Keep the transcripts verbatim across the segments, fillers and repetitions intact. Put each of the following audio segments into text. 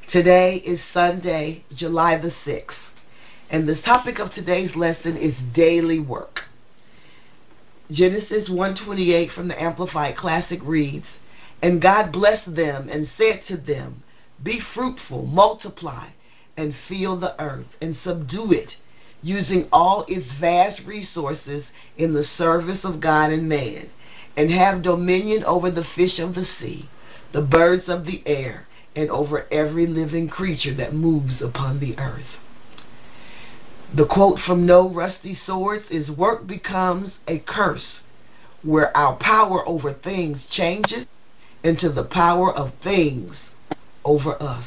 Today is Sunday, July the sixth, and the topic of today's lesson is daily work. Genesis one twenty-eight from the Amplified Classic reads, "And God blessed them and said to them, Be fruitful, multiply, and fill the earth, and subdue it, using all its vast resources in the service of God and man, and have dominion over the fish of the sea, the birds of the air, and over every living creature that moves upon the earth." The quote from No Rusty Swords is, "Work becomes a curse where our power over things changes into the power of things over us."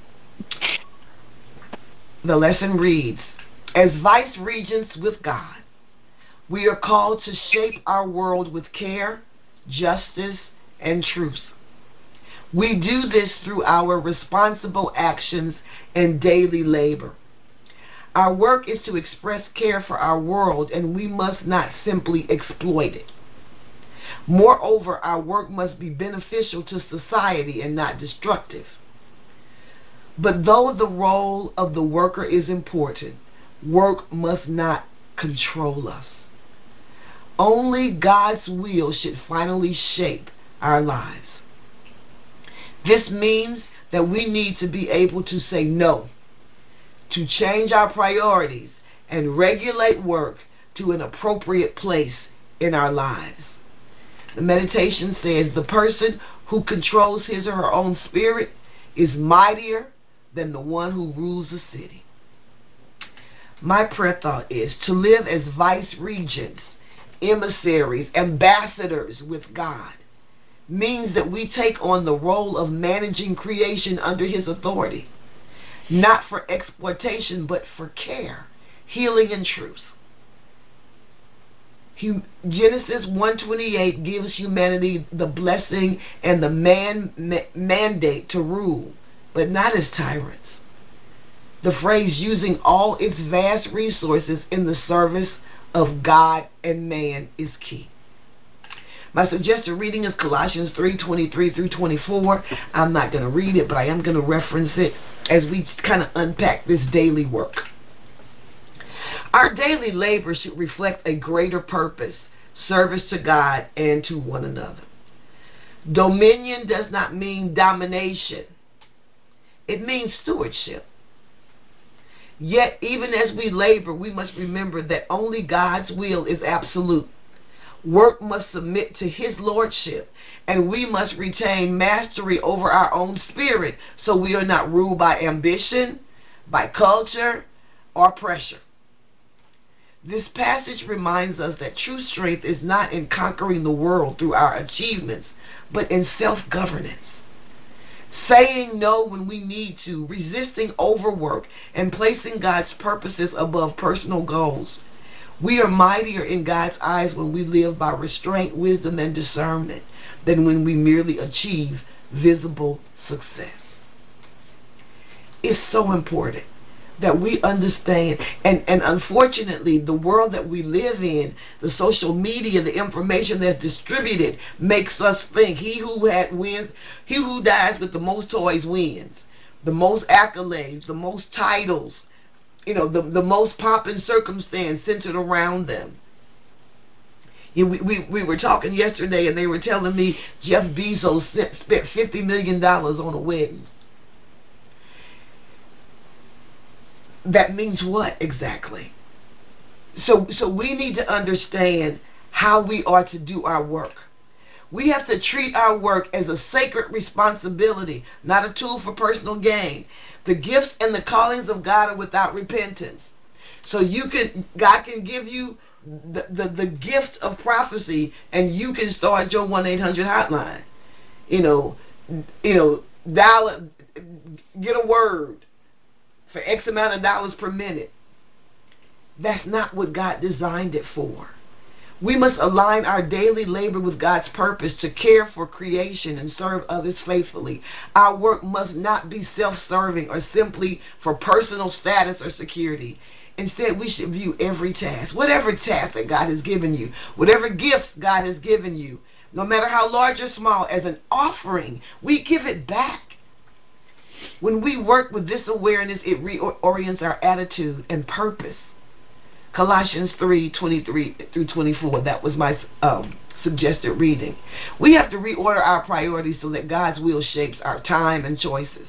The lesson reads, as vice regents with God, we are called to shape our world with care, justice, and truth. We do this through our responsible actions and daily labor. Our work is to express care for our world, and we must not simply exploit it. Moreover, our work must be beneficial to society and not destructive. But though the role of the worker is important, work must not control us. Only God's will should finally shape our lives. This means that we need to be able to say no, to change our priorities, and regulate work to an appropriate place in our lives. The meditation says the person who controls his or her own spirit is mightier than the one who rules a city. My prayer thought is to live as vice regents, emissaries, ambassadors with God means that we take on the role of managing creation under His authority, not for exploitation, but for care, healing, and truth. Genesis one twenty-eight gives humanity the blessing and the man ma- mandate to rule, but not as tyrants. The phrase "using all its vast resources in the service of God and man" is key. My suggested reading is Colossians three twenty-three through twenty-four. I'm not going to read it, but I am going to reference it as we kind of unpack this daily work. Our daily labor should reflect a greater purpose, service to God and to one another. Dominion does not mean domination. It means stewardship. Yet, even as we labor, we must remember that only God's will is absolute. Work must submit to His lordship, and we must retain mastery over our own spirit so we are not ruled by ambition, by culture, or pressure. This passage reminds us that true strength is not in conquering the world through our achievements, but in self-governance. Saying no when we need to, resisting overwork, and placing God's purposes above personal goals. We are mightier in God's eyes when we live by restraint, wisdom, and discernment than when we merely achieve visible success. It's so important that we understand, and, and unfortunately, the world that we live in, the social media, the information that's distributed, makes us think he who had wins, he who dies with the most toys wins, the most accolades, the most titles, you know, the, the most pomp and circumstance centered around them. You know, we, we, we were talking yesterday, and they were telling me Jeff Bezos spent fifty million dollars on a wedding. That means what exactly? So, so we need to understand how we are to do our work. We have to treat our work as a sacred responsibility, not a tool for personal gain. The gifts and the callings of God are without repentance. So you can, God can give you the, the, the gift of prophecy, and you can start your one eight hundred hotline. You know, you know, dial, get a word for X amount of dollars per minute. That's not what God designed it for. We must align our daily labor with God's purpose to care for creation and serve others faithfully. Our work must not be self-serving or simply for personal status or security. Instead, we should view every task, whatever task that God has given you, whatever gifts God has given you, no matter how large or small, as an offering. We give it back. When we work with this awareness, it reorients our attitude and purpose. Colossians three twenty-three through twenty-four. That was my um, suggested reading. We have to reorder our priorities so that God's will shapes our time and choices.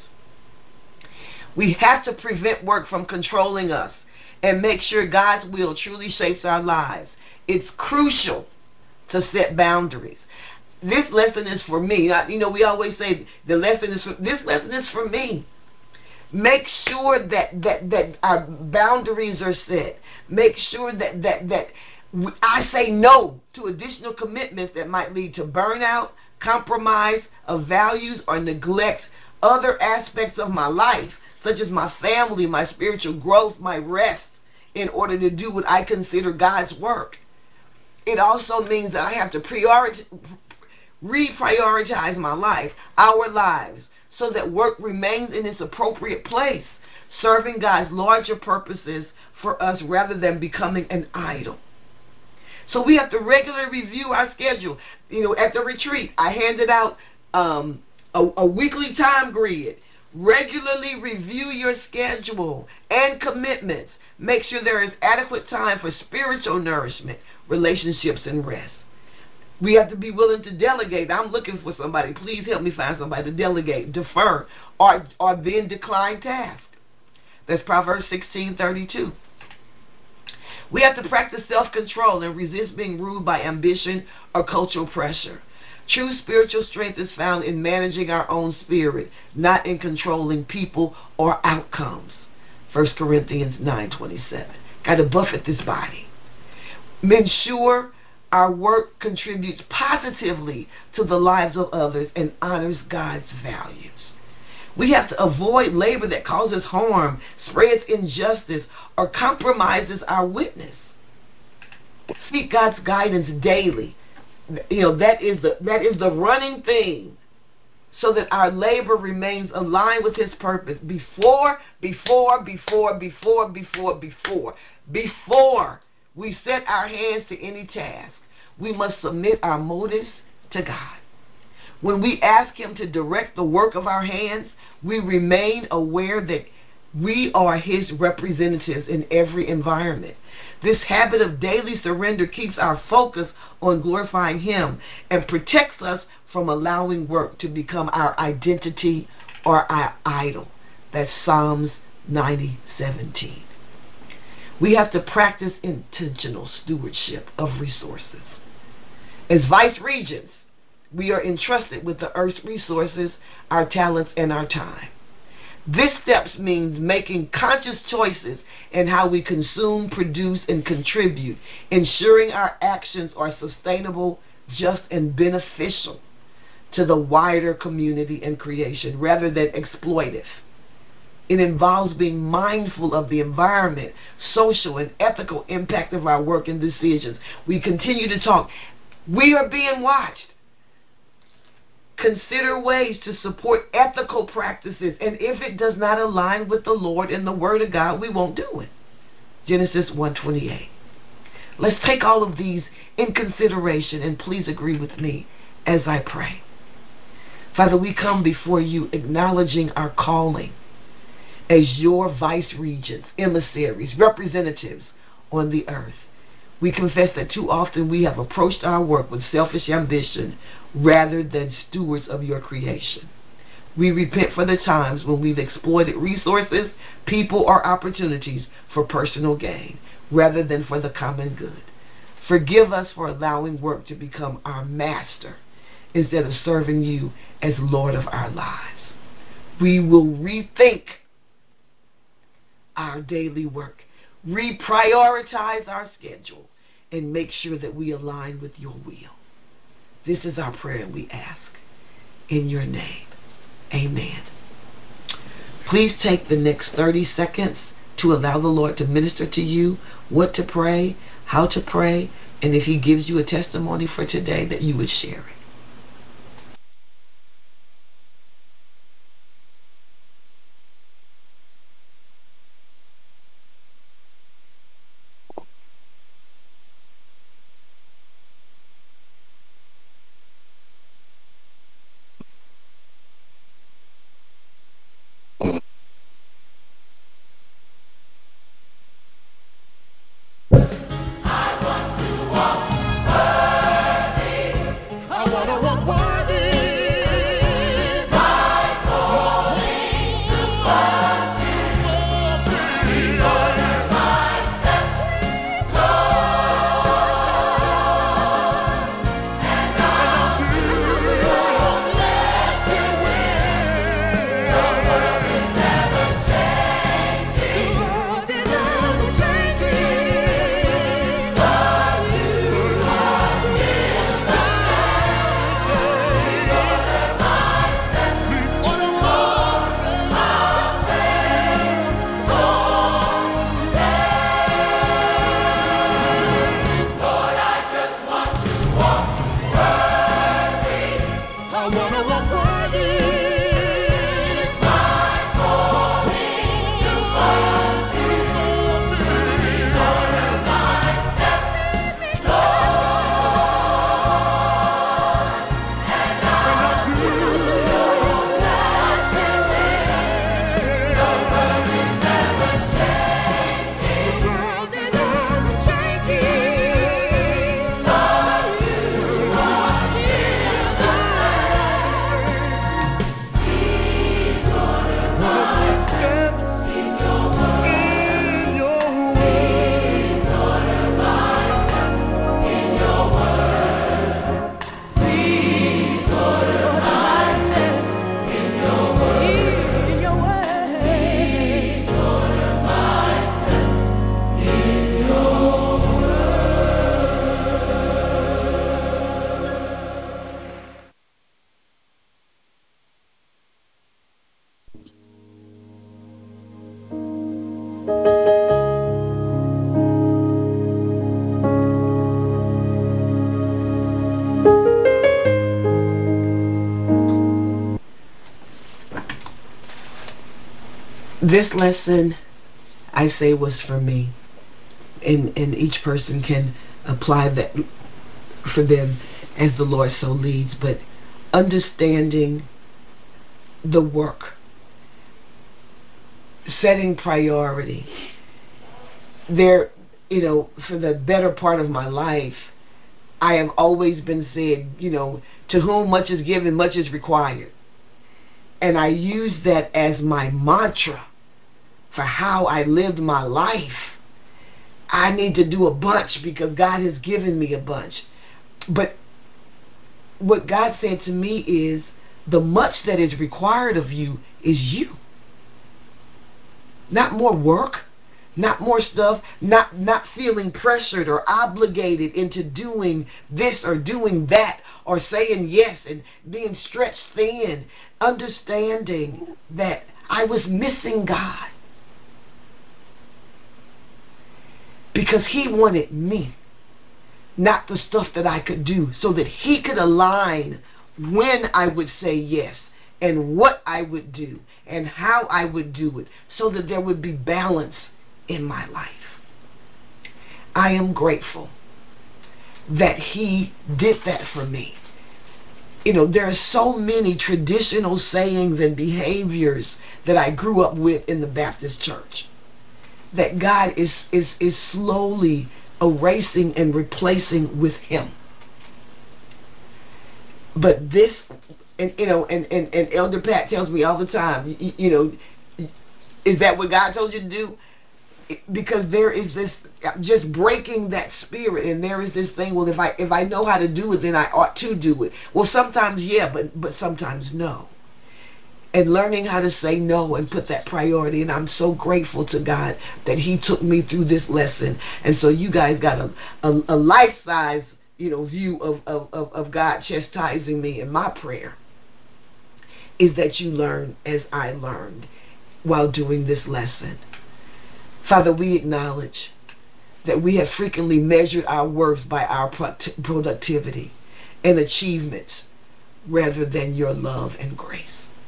We have to prevent work from controlling us and make sure God's will truly shapes our lives. It's crucial to set boundaries. This lesson is for me. You know, we always say the lesson is for, this lesson is for me. Make sure that, that, that our boundaries are set. Make sure that, that, that I say no to additional commitments that might lead to burnout, compromise of values, or neglect other aspects of my life, such as my family, my spiritual growth, my rest, in order to do what I consider God's work. It also means that I have to prioritize, reprioritize my life, our lives, so that work remains in its appropriate place, serving God's larger purposes for us rather than becoming an idol. So we have to regularly review our schedule. You know, at the retreat, I handed out um, a, a weekly time grid. Regularly review your schedule and commitments. Make sure there is adequate time for spiritual nourishment, relationships, and rest. We have to be willing to delegate. I'm looking for somebody. Please help me find somebody to delegate, defer, or, or then decline tasks. That's Proverbs sixteen thirty-two. We have to practice self-control and resist being ruled by ambition or cultural pressure. True spiritual strength is found in managing our own spirit, not in controlling people or outcomes. First Corinthians nine twenty-seven. Got to buffet this body. Ensure our work contributes positively to the lives of others and honors God's values. We have to avoid labor that causes harm, spreads injustice, or compromises our witness. Seek God's guidance daily. You know, that is the that is the running theme, so that our labor remains aligned with His purpose. Before, before, before, before, before, before, before we set our hands to any task, we must submit our motives to God. When we ask Him to direct the work of our hands, we remain aware that we are His representatives in every environment. This habit of daily surrender keeps our focus on glorifying Him and protects us from allowing work to become our identity or our idol. That's Psalms ninety seventeen. We have to practice intentional stewardship of resources. As vice regents, we are entrusted with the earth's resources, our talents, and our time. This steps means making conscious choices in how we consume, produce, and contribute, ensuring our actions are sustainable, just, and beneficial to the wider community and creation, rather than exploitive. It involves being mindful of the environment, social, and ethical impact of our work and decisions. We continue to talk. We are being watched. Consider ways to support ethical practices, and if it does not align with the Lord and the Word of God, we won't do it. Genesis one twenty-eight. Let's take all of these in consideration, and please agree with me as I pray. Father, we come before you acknowledging our calling as your vice regents, emissaries, representatives on the earth. We confess that too often we have approached our work with selfish ambition rather than stewards of your creation. We repent for the times when we've exploited resources, people, or opportunities for personal gain rather than for the common good. Forgive us for allowing work to become our master instead of serving you as Lord of our lives. We will rethink our daily work, reprioritize our schedule, and make sure that we align with your will. This is our prayer, and we ask in your name. Amen. Please take the next thirty seconds to allow the Lord to minister to you what to pray, how to pray, and if He gives you a testimony for today, that you would share it. This lesson, I say, was for me. And, and each person can apply that for them as the Lord so leads. But understanding the work, setting priority. There, you know, for the better part of my life, I have always been said, you know, to whom much is given, much is required. And I use that as my mantra for how I lived my life. I need to do a bunch because God has given me a bunch. But what God said to me is, the much that is required of you is you. Not more work, not more stuff, not, not feeling pressured or obligated into doing this or doing that or saying yes and being stretched thin. Understanding that I was missing God because He wanted me, not the stuff that I could do, so that He could align when I would say yes and what I would do and how I would do it, so that there would be balance in my life. I am grateful that He did that for me. You know, there are so many traditional sayings and behaviors that I grew up with in the Baptist church that God is, is, is slowly erasing and replacing with Him. But this, and you know, and, and, and Elder Pat tells me all the time, you, you know, is that what God told you to do? Because there is this, just breaking that spirit, and there is this thing, well, if I if I know how to do it, then I ought to do it. Well, sometimes yeah, but but sometimes no. And learning how to say no and put that priority. And I'm so grateful to God that He took me through this lesson. And so you guys got a a, a life-size, you know, view of, of, of, of God chastising me. And my prayer is that you learn as I learned while doing this lesson. Father, we acknowledge that we have frequently measured our worth by our productivity and achievements rather than your love and grace.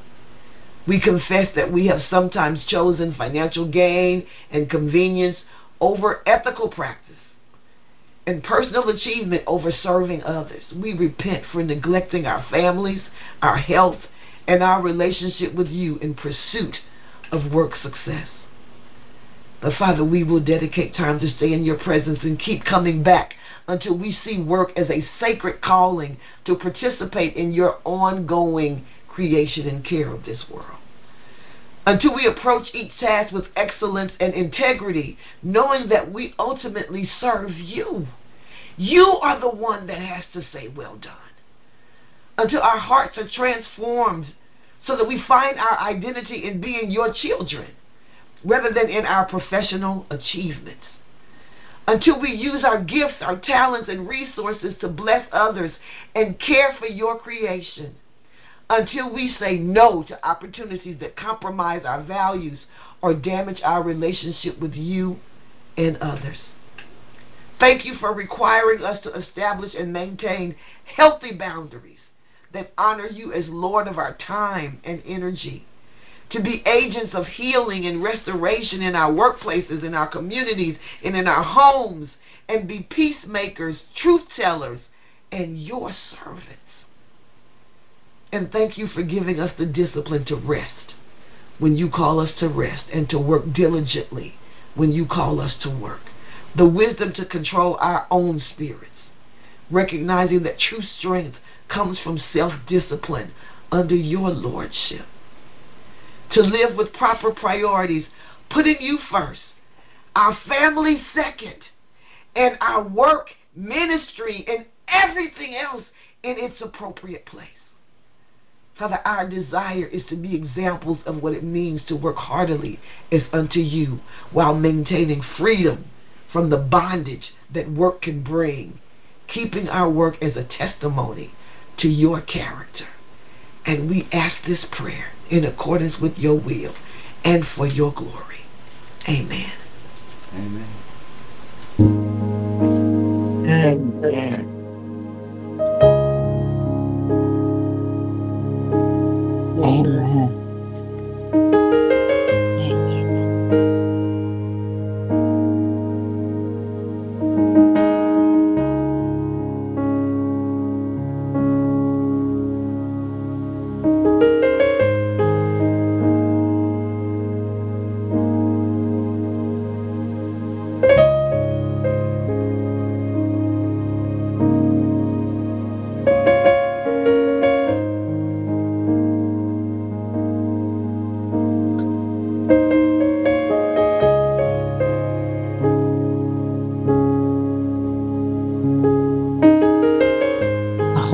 We confess that we have sometimes chosen financial gain and convenience over ethical practice and personal achievement over serving others. We repent for neglecting our families, our health, and our relationship with you in pursuit of work success. But Father, we will dedicate time to stay in your presence and keep coming back until we see work as a sacred calling to participate in your ongoing creation and care of this world. Until we approach each task with excellence and integrity, knowing that we ultimately serve you. You are the one that has to say, well done. Until our hearts are transformed so that we find our identity in being your children, rather than in our professional achievements. Until we use our gifts, our talents, and resources to bless others and care for your creation. Until we say no to opportunities that compromise our values or damage our relationship with you and others. Thank you for requiring us to establish and maintain healthy boundaries that honor you as Lord of our time and energy. To be agents of healing and restoration in our workplaces, in our communities, and in our homes, and be peacemakers, truth tellers, and your servants. And thank you for giving us the discipline to rest when you call us to rest, and to work diligently when you call us to work. The wisdom to control our own spirits, recognizing that true strength comes from self-discipline under your lordship. To live with proper priorities, putting you first, our family second, and our work, ministry, and everything else in its appropriate place. Father, our desire is to be examples of what it means to work heartily as unto you, while maintaining freedom from the bondage that work can bring, keeping our work as a testimony to your character. And we ask this prayer in accordance with your will and for your glory. Amen. Amen. Amen. Amen. Thank you.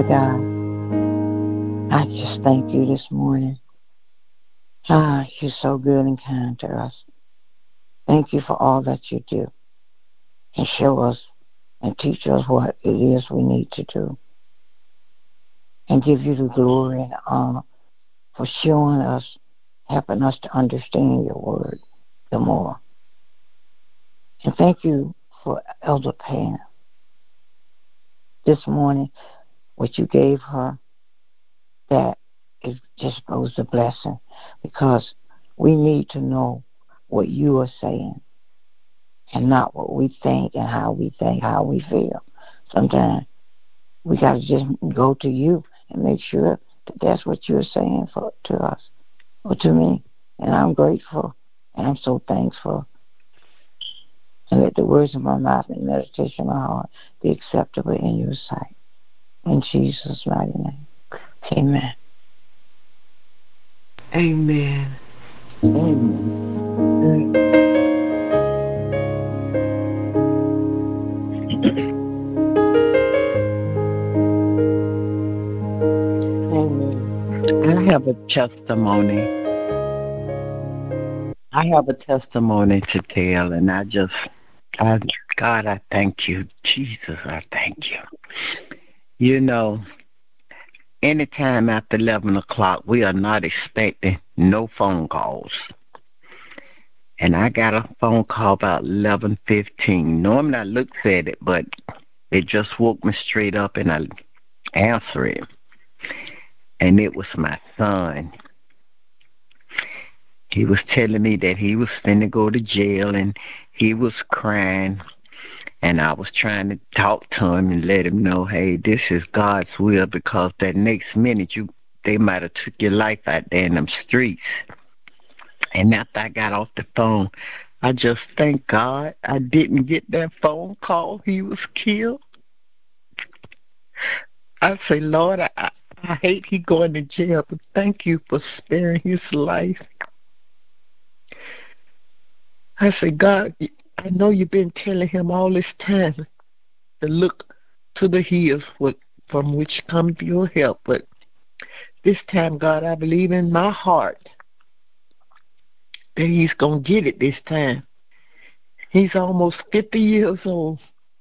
God, I just thank you this morning. Ah, you're so good and kind to us. Thank you for all that you do and show us and teach us what it is we need to do and give you the glory and honor for showing us, helping us to understand your word the more. And thank you for Elder Pam this morning, what you gave her, that it just goes a blessing because we need to know what you are saying and not what we think and how we think, how we feel. Sometimes we got to just go to you and make sure that that's what you're saying for to us or to me. And I'm grateful and I'm so thankful. And let the words of my mouth and meditation of my heart be acceptable in your sight. In Jesus' mighty name. Amen. Amen. Amen. I have a testimony. I have a testimony to tell, and I just, I, God, I thank you. Jesus, I thank you. You know, anytime after eleven o'clock, we are not expecting no phone calls. And I got a phone call about eleven fifteen. Normally I looked at it, but it just woke me straight up, and I answered it. And it was my son. He was telling me that he was finna go to jail, and he was crying. And I was trying to talk to him and let him know, hey, this is God's will, because that next minute you they might have took your life out there in them streets. And after I got off the phone, I just thank God I didn't get that phone call he was killed. I say, Lord, I, I, I hate he going to jail, but thank you for sparing his life. I say, God, I know you've been telling him all this time to look to the hills from which comes your help. But this time, God, I believe in my heart that he's going to get it this time. He's almost fifty years old.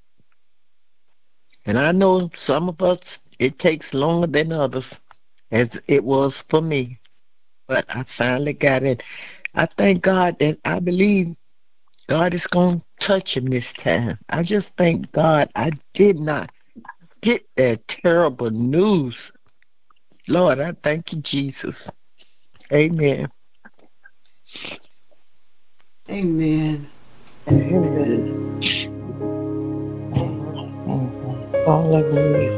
And I know some of us, it takes longer than others, as it was for me. But I finally got it. I thank God that I believe God is going to touch him this time. I just thank God I did not get that terrible news. Lord, I thank you, Jesus. Amen. Amen. Amen. Amen. Hallelujah.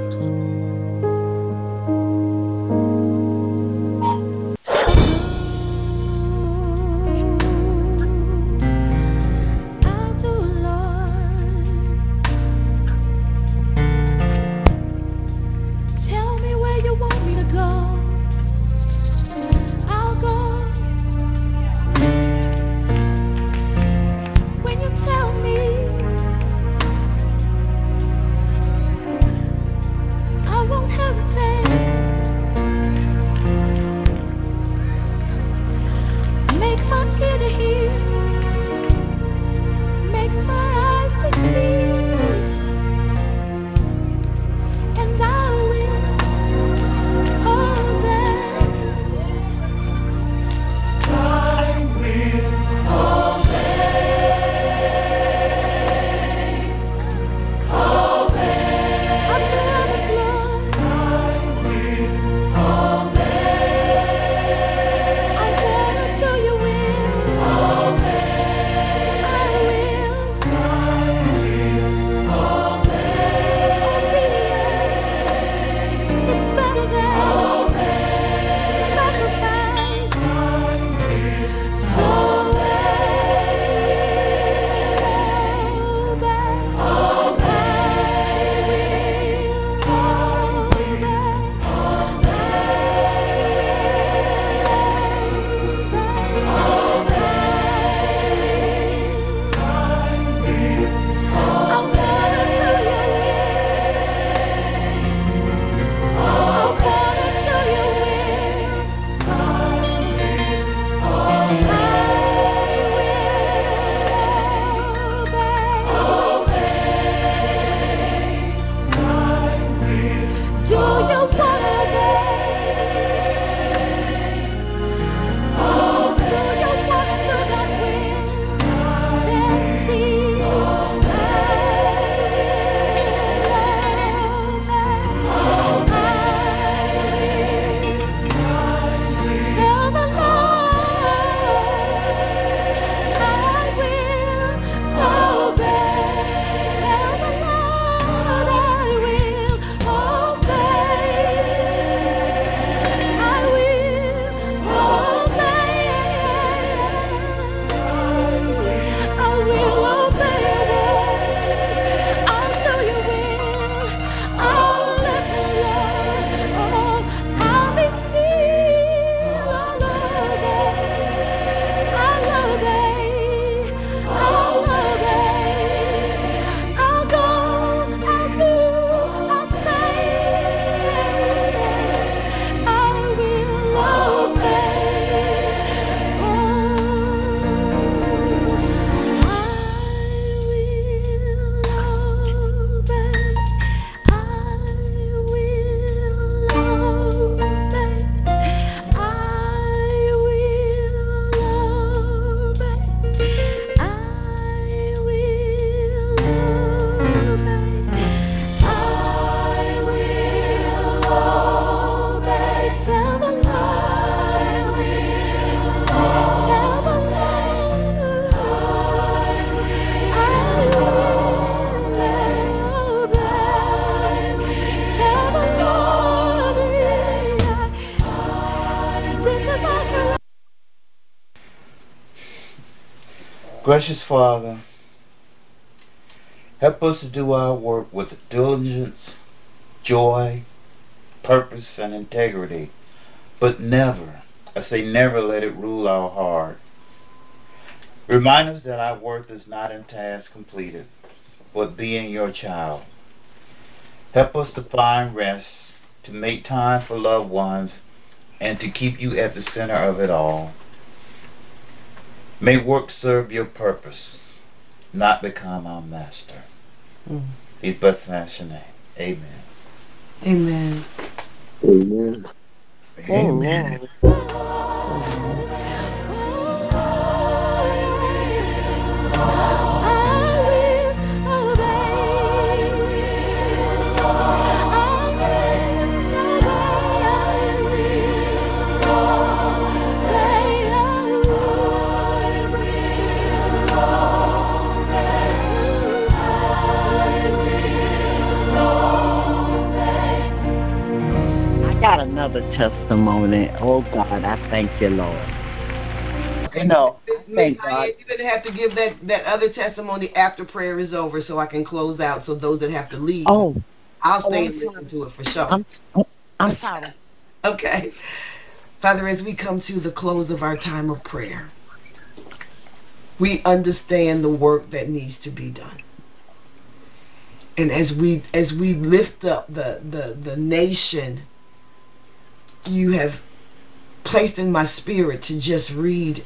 Gracious Father, help us to do our work with diligence, joy, purpose, and integrity, but never, I say never, let it rule our heart. Remind us that our worth is not in tasks completed, but being your child. Help us to find rest, to make time for loved ones, and to keep you at the center of it all. May work serve your purpose, not become our master. Mm. In Bethlehem name, amen. Amen. Amen. Amen. I got another testimony. Oh God, I thank you, Lord. Okay, You know, Miss I thank God. Diane, you're gonna have to give that that other testimony after prayer is over, so I can close out. So those that have to leave, Oh, I'll oh, stay I'm and listen sorry. to it for sure. I'm, oh, I'm sorry. Okay, Father, as we come to the close of our time of prayer, we understand the work that needs to be done, and as we as we lift up the the the nation, you have placed in my spirit to just read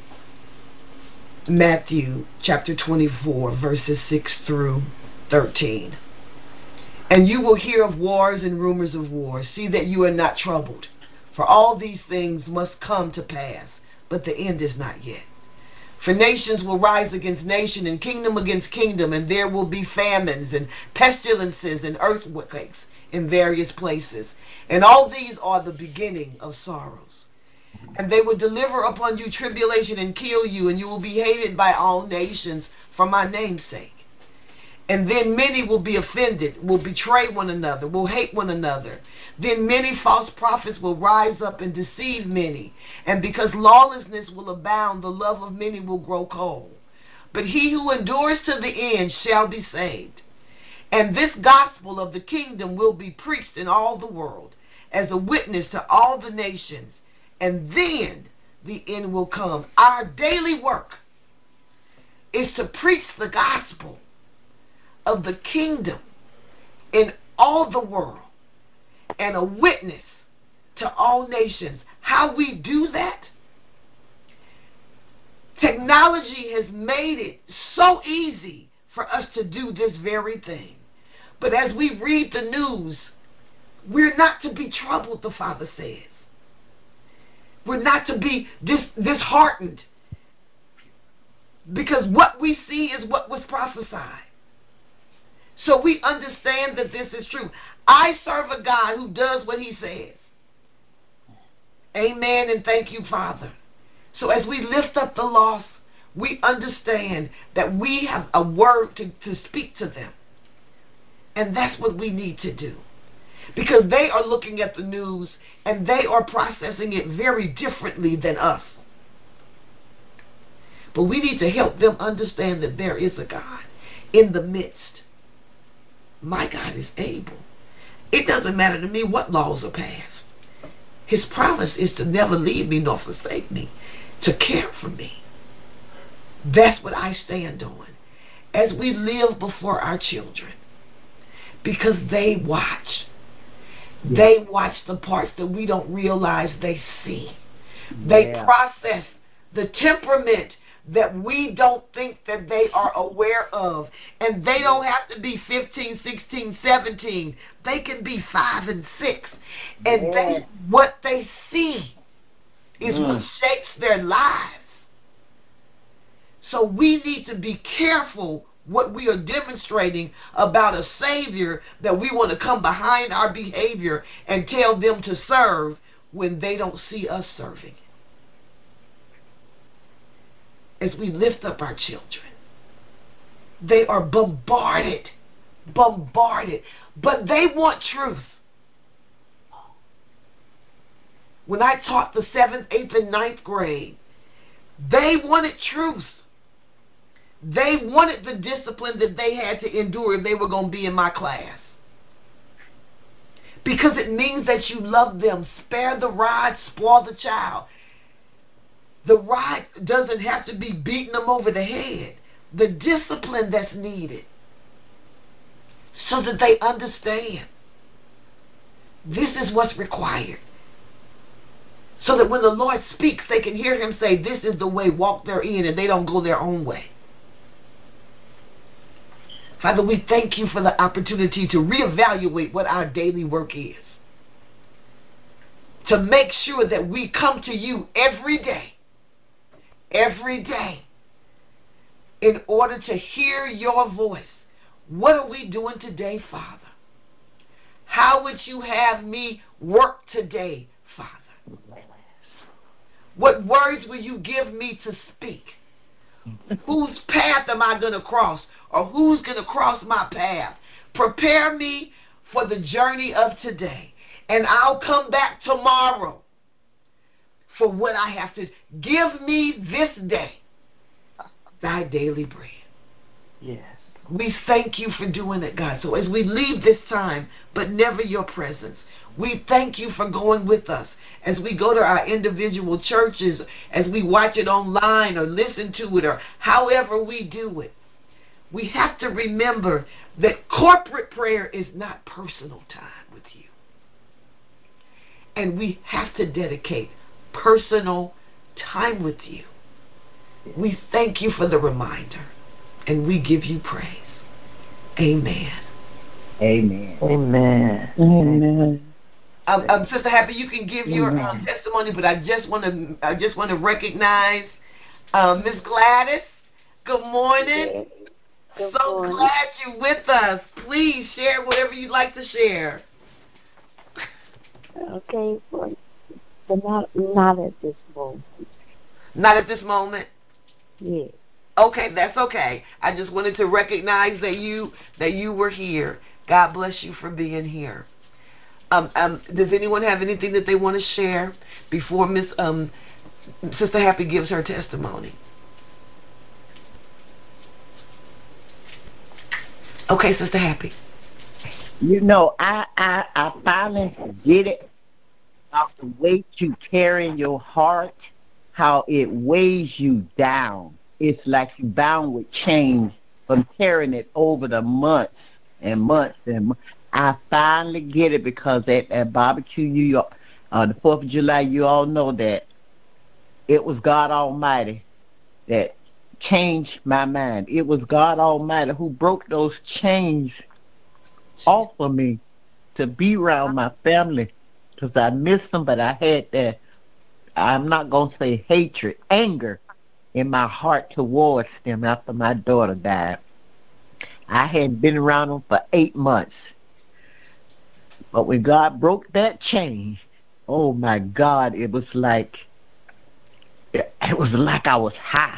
Matthew chapter twenty-four, verses six through thirteen. And you will hear of wars and rumors of wars. See that you are not troubled, for all these things must come to pass, but the end is not yet. For nations will rise against nation, and kingdom against kingdom, and there will be famines and pestilences and earthquakes in various places. And all these are the beginning of sorrows. And they will deliver upon you tribulation and kill you, and you will be hated by all nations for my name's sake. And then many will be offended, will betray one another, will hate one another. Then many false prophets will rise up and deceive many. And because lawlessness will abound, the love of many will grow cold. But he who endures to the end shall be saved. And this gospel of the kingdom will be preached in all the world as a witness to all the nations. And then the end will come. Our daily work is to preach the gospel of the kingdom in all the world and a witness to all nations. How we do that? Technology has made it so easy for us to do this very thing. But as we read the news, we're not to be troubled, the Father says. We're not to be dis- disheartened, because what we see is what was prophesied. So we understand that this is true. I serve a God who does what he says. Amen, and thank you, Father. So as we lift up the lost, we understand that we have a word to, to speak to them. And that's what we need to do. Because they are looking at the news and they are processing it very differently than us. But we need to help them understand that there is a God in the midst. My God is able. It doesn't matter to me what laws are passed. His promise is to never leave me nor forsake me, to care for me. That's what I stand on as we live before our children, because they watch. Yeah. They watch the parts that we don't realize they see. They yeah. process the temperament that we don't think that they are aware of. And they don't have to be fifteen, sixteen, seventeen. They can be five and six. And yeah. they, what they see is mm. what shapes their lives. So we need to be careful what we are demonstrating about a Savior that we want to come behind our behavior and tell them to serve when they don't see us serving. As we lift up our children, they are bombarded, bombarded, but they want truth. When I taught the seventh, eighth, and ninth grade, they wanted truth. They wanted the discipline that they had to endure if they were going to be in my class. Because it means that you love them. Spare the rod, spoil the child. The rod doesn't have to be beating them over the head. The discipline that's needed so that they understand this is what's required. So that when the Lord speaks, they can hear him say, this is the way, walk therein, and they don't go their own way. Father, we thank you for the opportunity to reevaluate what our daily work is. To make sure that we come to you every day, every day, in order to hear your voice. What are we doing today, Father? How would you have me work today, Father? What words will you give me to speak? Whose path am I going to cross? Or who's going to cross my path? Prepare me for the journey of today. And I'll come back tomorrow for what I have to. Give me this day thy daily bread. Yes. We thank you for doing it, God. So as we leave this time, but never your presence, we thank you for going with us. As we go to our individual churches, as we watch it online or listen to it or however we do it, we have to remember that corporate prayer is not personal time with you. And we have to dedicate personal time with you. We thank you for the reminder, and we give you praise. Amen. Amen. Amen. Amen. Um, um, Sister Happy, you can give your um, testimony, but I just want to I just want to recognize um, Miss Gladys. Good morning. Good so morning. glad you're with us. Please share whatever you'd like to share. Okay, but, but not not at this moment. Not at this moment? Yes. Okay, that's okay. I just wanted to recognize that you that you were here. God bless you for being here. Um, um, does anyone have anything that they want to share before Miss um, Sister Happy gives her testimony? Okay, Sister Happy. You know, I, I, I finally get it about the weight you carry in your heart, how it weighs you down. It's like you bound with chains from carrying it over the months and months and months. I finally get it because at, at Barbecue New York, uh, the fourth of July, you all know that it was God Almighty that changed my mind. It was God Almighty who broke those chains off of me to be around my family because I missed them, but I had that, I'm not going to say hatred, anger in my heart towards them after my daughter died. I hadn't been around them for eight months. But when God broke that chain, oh my God, it was like, it was like I was high.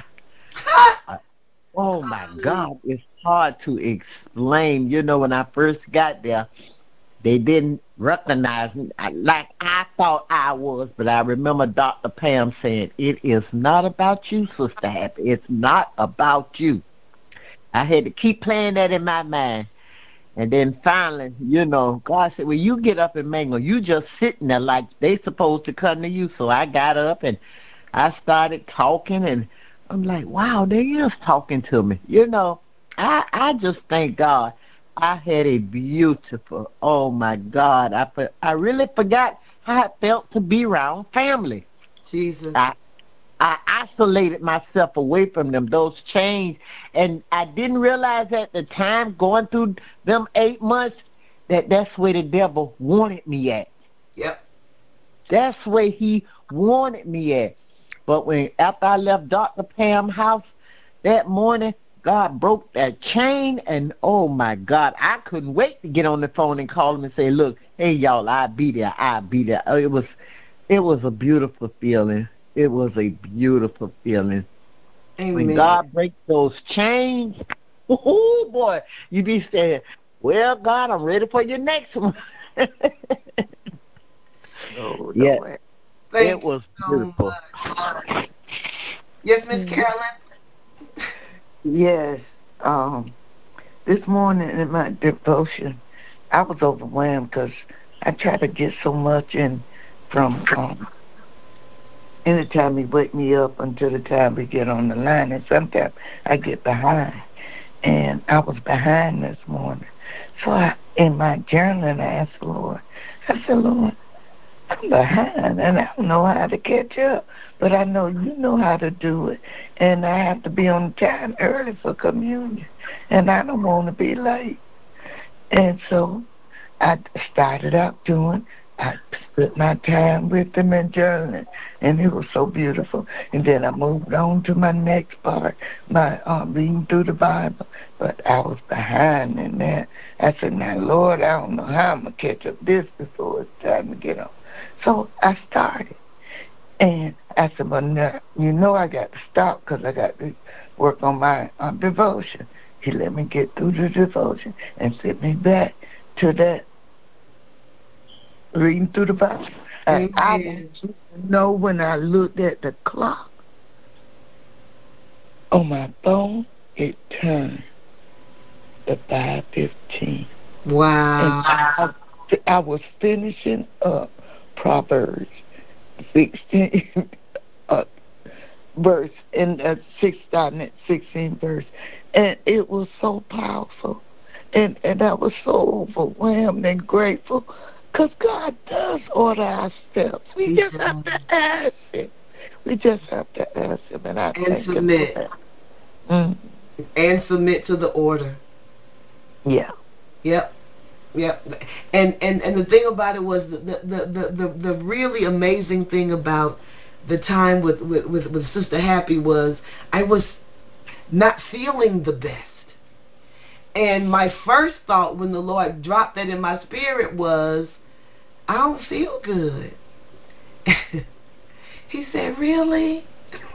Oh my God, it's hard to explain. You know, when I first got there, they didn't recognize me like I thought I was, but I remember Doctor Pam saying, it is not about you, Sister Happy. It's not about you. I had to keep playing that in my mind. And then finally, you know, God said, well, you get up and mingle. You just sitting there like they supposed to come to you. So I got up and I started talking, and I'm like, wow, they is talking to me. You know, I I just thank God. I had a beautiful, oh, my God. I, I really forgot how it felt to be around family. Jesus. I, I isolated myself away from them, those chains, and I didn't realize at the time going through them eight months that that's where the devil wanted me at. Yep. That's where he wanted me at. But when after I left Doctor Pam's house that morning, God broke that chain, and oh, my God, I couldn't wait to get on the phone and call him and say, look, hey, y'all, I'll be there, I'll be there. It was, it was a beautiful feeling. It was a beautiful feeling. Amen. When God breaks those chains, oh, boy, you be saying, well, God, I'm ready for your next one. Oh, yeah, Lord. Thank it was so beautiful. much. Yes, Miss Carolyn? Yes. Um, this morning in my devotion, I was overwhelmed because I try to get so much in from um, anytime he wake me up until the time we get on the line, and sometimes I get behind. And I was behind this morning. So I, in my journaling, I asked the Lord, I said, Lord, I'm behind and I don't know how to catch up, but I know you know how to do it. And I have to be on time early for communion, and I don't want to be late. And so I started out doing, I spent my time with them and journaling, and it was so beautiful. And then I moved on to my next part, my um, reading through the Bible, but I was behind in that. I said, now, Lord, I don't know how I'm going to catch up this before it's time to get on. So I started, and I said, well, now, you know I got to stop because I got to work on my um, devotion. He let me get through the devotion and sent me back to that reading through the Bible. And I want you to know when I looked at the clock on my phone, it turned to five fifteen. Wow. And I, I was finishing up Proverbs sixteen, uh, verse, in uh, six, starting at sixteen verse. And it was so powerful. And, and I was so overwhelmed and grateful because God does order our steps. We He just does. have to ask Him. We just have to ask Him. And I And thank submit. Him for that. Mm. And submit to the order. Yeah. Yep. Yep. And and and the thing about it was the the the the, the really amazing thing about the time with, with with with Sister Happy was I was not feeling the best. And my first thought when the Lord dropped that in my spirit was, I don't feel good. He said, really?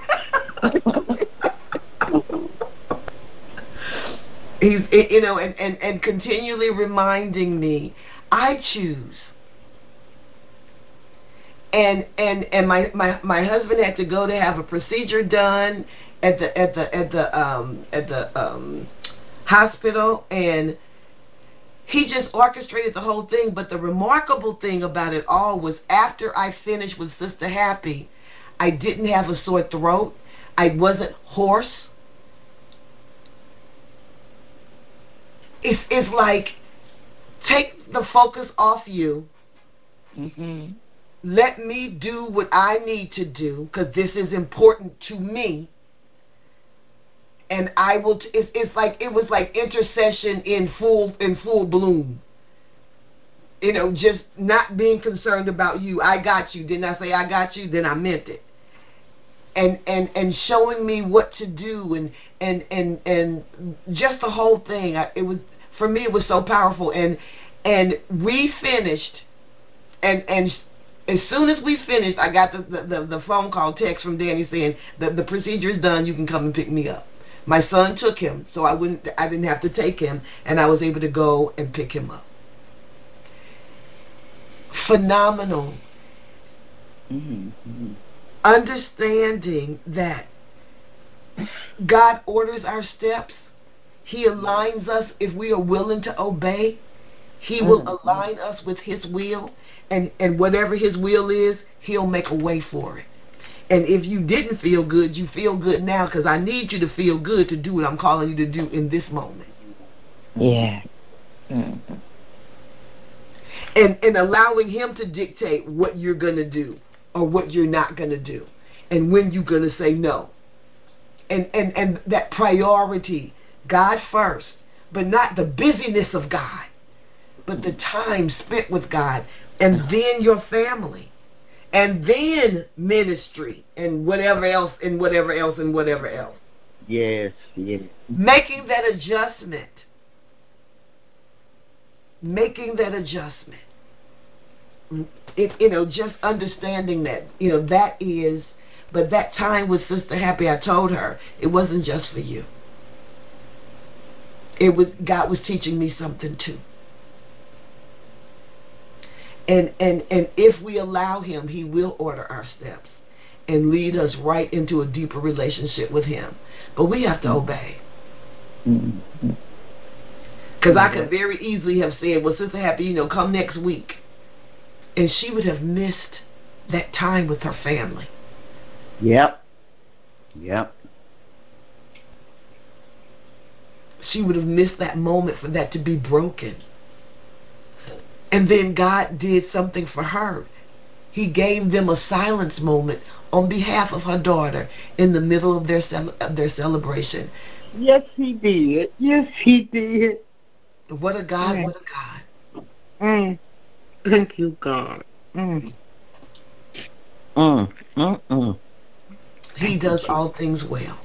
He's, you know, and, and, and continually reminding me, I choose. And and and my, my, my husband had to go to have a procedure done at the at the at the um at the um hospital, and he just orchestrated the whole thing. But the remarkable thing about it all was after I finished with Sister Happy, I didn't have a sore throat. I wasn't hoarse. It's it's like, take the focus off you. Mm-hmm. Let me do what I need to do because this is important to me. And I will. T- it's, it's like it was like intercession in full in full bloom. You know, just not being concerned about you. I got you. Didn't I say I got you? Then I meant it. And and and showing me what to do, and and and and just the whole thing. I, it was for me. It was so powerful. And and we finished. And and as soon as we finished, I got the the, the, the phone call text from Danny saying the the procedure is done. You can come and pick me up. My son took him, so I wouldn't. I didn't have to take him, and I was able to go and pick him up. Phenomenal. Mm-hmm. Understanding that God orders our steps. He aligns us if we are willing to obey. He will Mm-hmm. align us with His will, and, and whatever His will is, He'll make a way for it. And if you didn't feel good, you feel good now because I need you to feel good to do what I'm calling you to do in this moment. Yeah. Mm-hmm. And, and allowing Him to dictate what you're going to do or what you're not going to do and when you're going to say no. And, and, and that priority, God first, but not the busyness of God, but the time spent with God, and then your family, and then ministry, and whatever else, and whatever else, and whatever else. Yes, yes. Making that adjustment. Making that adjustment. It, you know, just understanding that, you know, that is, but that time with Sister Happy, I told her, it wasn't just for you. It was, God was teaching me something too. And, and, and if we allow Him, He will order our steps and lead us right into a deeper relationship with Him. But we have to obey. Mm-hmm. Because I could very easily have said, well, Sister Happy, you know, come next week. And she would have missed that time with her family. Yep. Yep. She would have missed that moment for that to be broken. And then God did something for her. He gave them a silence moment on behalf of her daughter in the middle of their cel- of their celebration. Yes, he did. Yes, he did. What a God, Mm. what a God. Mm. Thank you, God. Mm. Mm. Mm. Mm. He does all things well.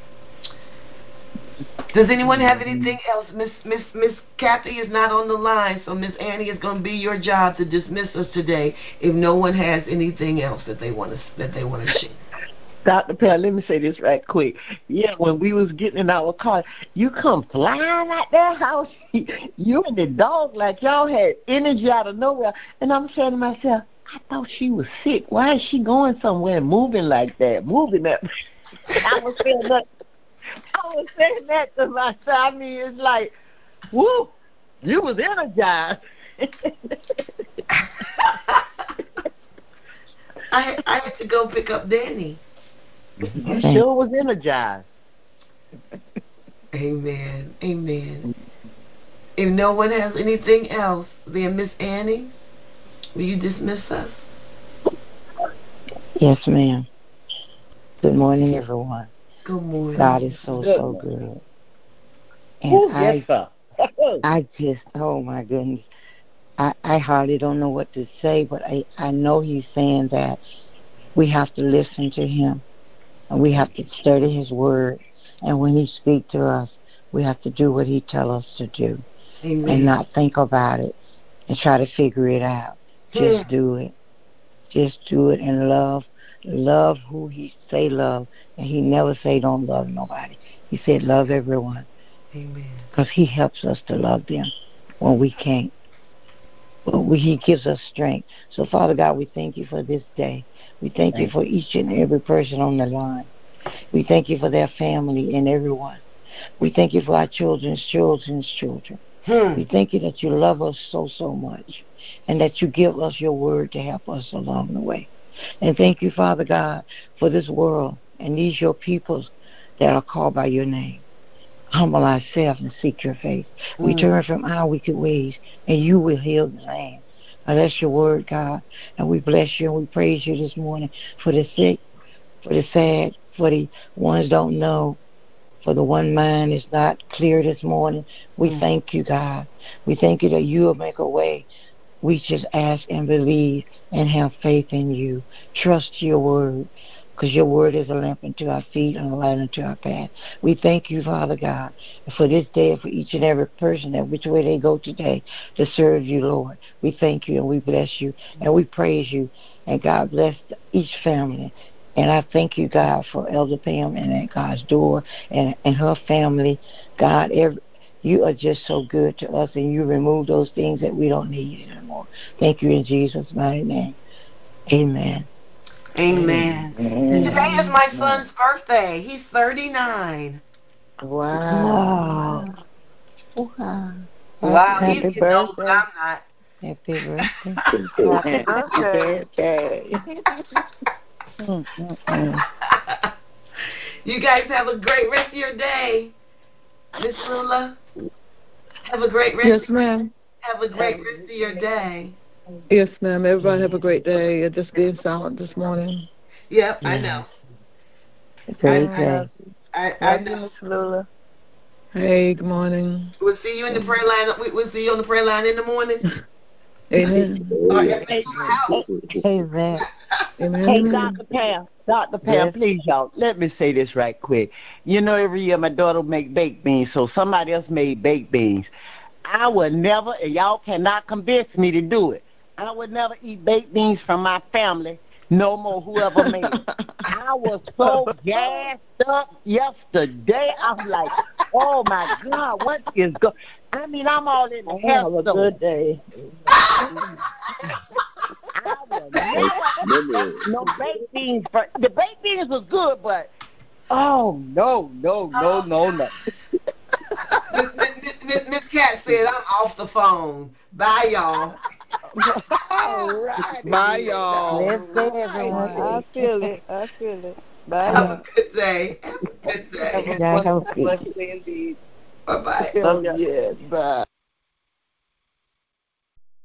Does anyone have anything else? Miss Miss Miss Kathy is not on the line, so Miss Annie, is going to be your job to dismiss us today. If no one has anything else that they want to that they want to share. Doctor Pell, let me say this right quick. Yeah, when we was getting in our car, you come flying out that house. You and the dog like y'all had energy out of nowhere. And I'm saying to myself, I thought she was sick. Why is she going somewhere and moving like that? Moving that. I was saying that. I was saying that to myself. I mean, it's like, woo, you was energized. I I had to go pick up Danny. You sure was energized. Amen. Amen. If no one has anything else, then Miss Annie, will you dismiss us? Yes, ma'am. Good morning, everyone. Good morning. God is so, Good so morning. good. And Ooh, I, yes, sir. I just, oh my goodness, I, I hardly don't know what to say, but I, I know he's saying that we have to listen to him and we have to study his word. And when he speaks to us, we have to do what he tells us to do. Amen. And not think about it and try to figure it out. Just Hmm. do it. Just do it and love. Love who he say love. And he never say don't love nobody. He said love everyone. Amen. Because he helps us to love them when we can't. But we, he gives us strength. So, Father God, we thank you for this day. We thank, thank you for each and every person on the line. We thank you for their family and everyone. We thank you for our children's children's children. Hmm. We thank you that you love us so, so much and that you give us your word to help us along the way. And thank you, Father God, for this world and these your peoples that are called by your name. Humble ourselves and seek your face. Mm. We turn from our wicked ways, and you will heal the land. Now, that's your word, God. And we bless you and we praise you this morning for the sick, for the sad, for the ones don't know, for the one mind is not clear this morning. We mm. thank you, God. We thank you that you will make a way. We just ask and believe and have faith in you. Trust your word, because your word is a lamp unto our feet and a light unto our path. We thank you, Father God, for this day and for each and every person that which way they go today to serve you, Lord. We thank you and we bless you and we praise you. And God bless each family. And I thank you, God, for Elder Pam and at God's door and, and her family. God, every you are just so good to us, and you remove those things that we don't need anymore. Thank you in Jesus' mighty name. Amen. Amen. Amen. Today is my son's birthday. He's thirty-nine. Wow. Wow. Wow. Wow. Happy He's getting birthday. old, but I'm not. Happy birthday. Happy birthday. You guys have a great rest of your day. Miss Lula, have a great rest. Yes, ma'am. Have a great rest of your day. Yes, ma'am. Everybody have a great day. I just being silent this morning. Yep, I know. Great I, day. I, I, I know. Miss Lula. Hey, good morning. We'll see you in the prayer line. We'll see you on the prayer line in the morning. Amen. Right, Amen. Amen. Hey, Doctor Pam, Doctor Pam, yes. Please, y'all, let me say this right quick. You know, every year my daughter make baked beans, so somebody else made baked beans. I would never, and y'all cannot convince me to do it, I would never eat baked beans from my family, no more whoever made it. I was so gassed up yesterday. I'm like, oh, my God, what is going I mean, I'm all in the hair. Have a good day. I will never no baked beans. For, the baked beans was good, but oh no, no, no, no, no. Miss Miss Cat said I'm off the phone. Bye, y'all. All right. Bye, y'all. Let's go, everyone. I feel it. I feel it. Bye. Have a good day. Have a good day. Yeah, have a good Blessed day indeed. Bye bye. Love ya. Yes, bye.